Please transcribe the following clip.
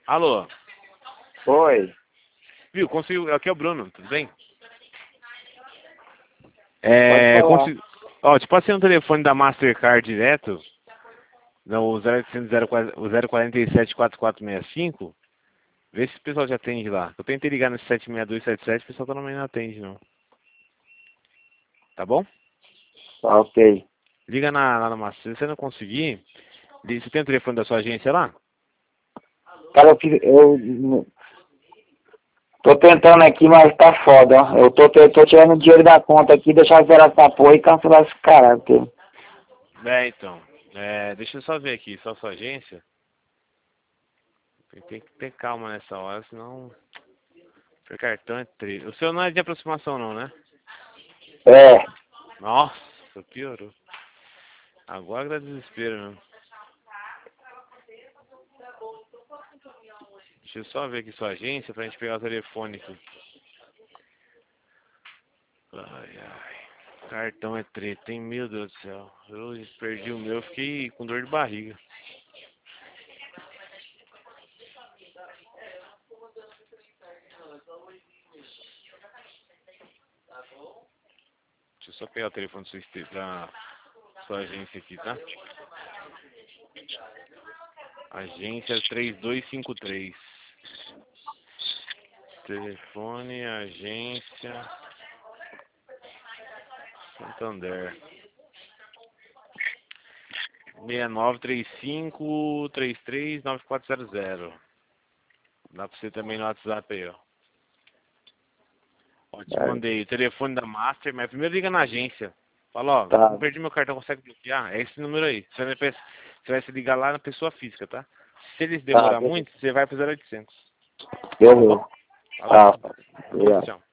Alô? Oi. Viu, consegui. Aqui é o Bruno, tudo bem? Pode falar. Consegui. Ó, te passei um telefone da Mastercard direto, no 0800 o 047 4465. Vê se o pessoal já atende lá. Eu tentei ligar no 76277, o pessoal também não atende, não. Tá bom? Tá, ok. Liga lá na Master. Se você não conseguir, você tem o telefone da sua agência lá? Cara, eu tô tentando aqui, mas tá foda, ó. Eu tô tirando dinheiro da conta aqui, deixar zerar essa porra e cancelar esse caralho. Então. Deixa eu só ver aqui, só sua agência. Tem que ter calma nessa hora, senão. Seu cartão é 3. O seu não é de aproximação, não, né? É. Nossa, piorou. Agora dá desespero, mesmo. Deixa eu só ver aqui sua agência pra gente pegar o telefone aqui. Ai, ai. Cartão é treta, hein? Meu Deus do céu. Eu perdi o meu, fiquei com dor de barriga. Deixa eu só pegar o telefone da sua agência aqui, tá? Agência 3253. Telefone, agência Santander. 6935339400. Dá pra você também no WhatsApp aí, ó. Ó, te mandei o telefone da Master, mas primeiro liga na agência. Fala, ó, Tá. não perdi meu cartão, consegue bloquear? É esse número aí. Você vai se ligar lá na pessoa física, tá? Se eles Tá, demorar muito, você vai pro 0800. Tá beleza. bom? Tá. Falou. Obrigado. Tchau.